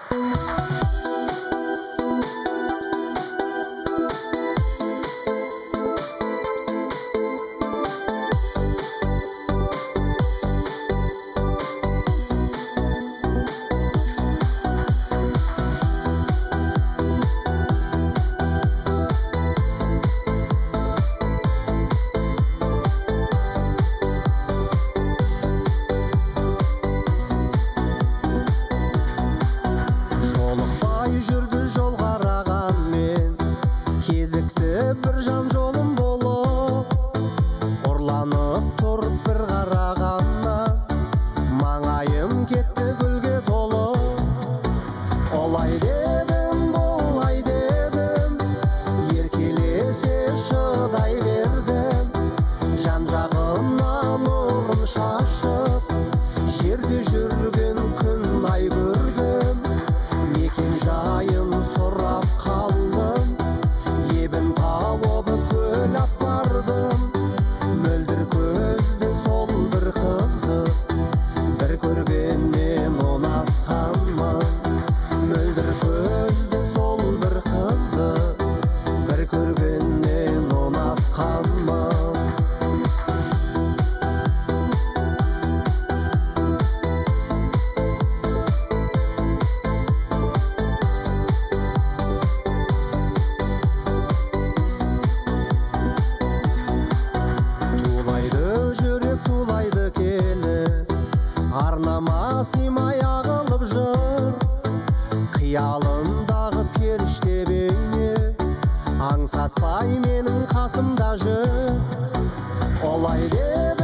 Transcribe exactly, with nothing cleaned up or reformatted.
бір жан жолым болып ұрланып тұрып бір қарағаннан маңайым кетті гүлге толып олай дедім болай дедім еркелесе шыдай бердім жан жағымнан нұрын шашып жерде жүрген күн ай көрдім мекен жайын сұрап қалдым ебін тауып көлап бардым мөлдір көзді сол бір қызды бір көргеннен ұнатқанмын мөлдір көзді сол бір қызды бір көргеннен ұнатқанмын арнама сыймай ағылып жыр қиялымдағы періште бейне аңсатпай менің қасымда жүр олай деп